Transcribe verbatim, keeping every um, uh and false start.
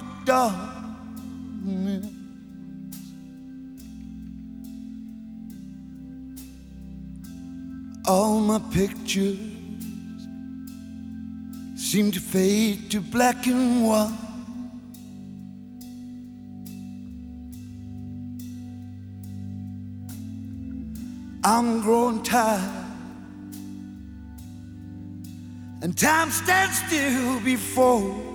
darkness. All my pictures seem to fade to black and white. I'm growing tired, and time stands still before